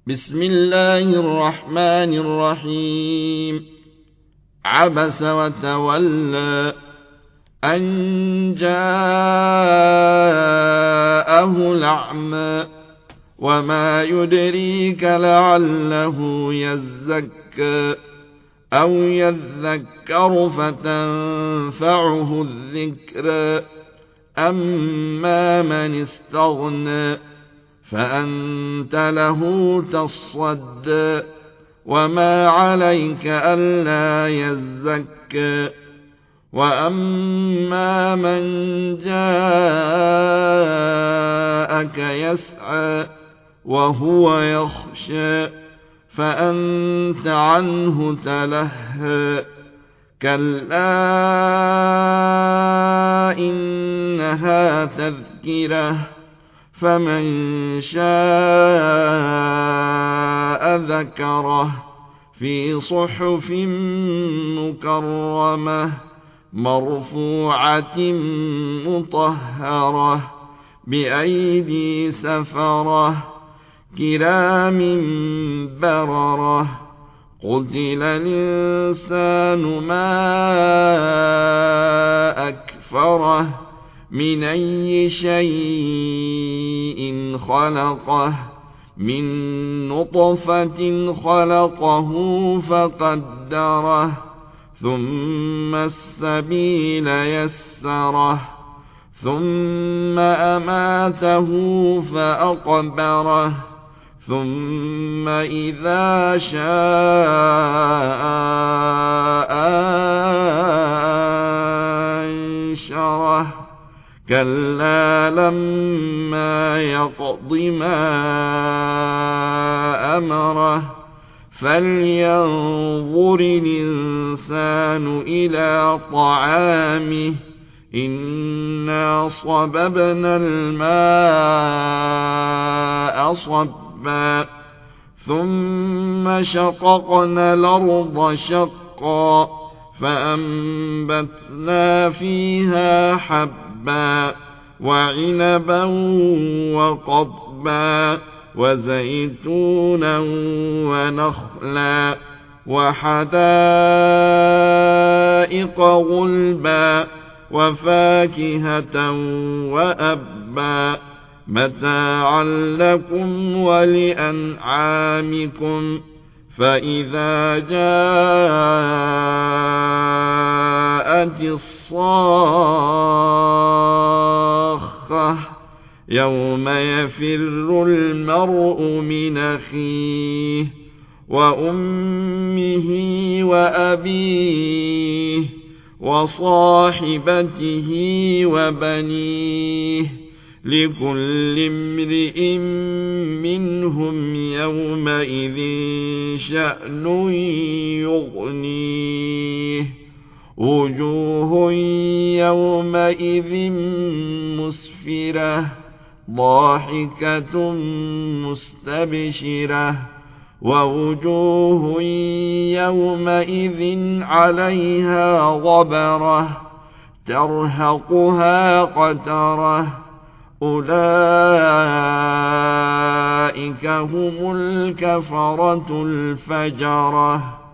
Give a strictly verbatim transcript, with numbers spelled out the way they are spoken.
بسم الله الرحمن الرحيم عبس وتولى أن جاءه الأعمى وما يدريك لعله يزكى أو يذكر فتنفعه الذكرى أما من استغنى فأنت له تصدى وما عليك ألا يزكى وأما من جاءك يسعى وهو يخشى فأنت عنه تلهى كلا إنها تذكرة فمن شاء ذكره في صحف مكرمة مرفوعة مطهرة بأيدي سفرة كرام بررة قتل الإنسان ما أكفره من أي شيء خلقه من نطفة خلقه فقدره ثم السبيل يسره ثم أماته فأقبره ثم إذا شاء أنشره كلا لما يقض ما أمره فلينظر الإنسان إلى طعامه إنا صببنا الماء صبا ثم شققنا الأرض شقا فأنبتنا فيها حبا وعنبا وقضبا وزيتونا ونخلا وحدائق غلبا وفاكهة وأبا متاعا لكم ولأنعامكم فإذا جاءت الصاخة يوم يفر المرء من أخيه وأمه وأبيه وصاحبته وبنيه لكل امرئ منهم يومئذ شأن يغنيه وجوه يومئذ مسفرة ضاحكة مستبشرة ووجوه يومئذ عليها غبرة ترهقها قترة أولئك هم الكفرة الفجرة.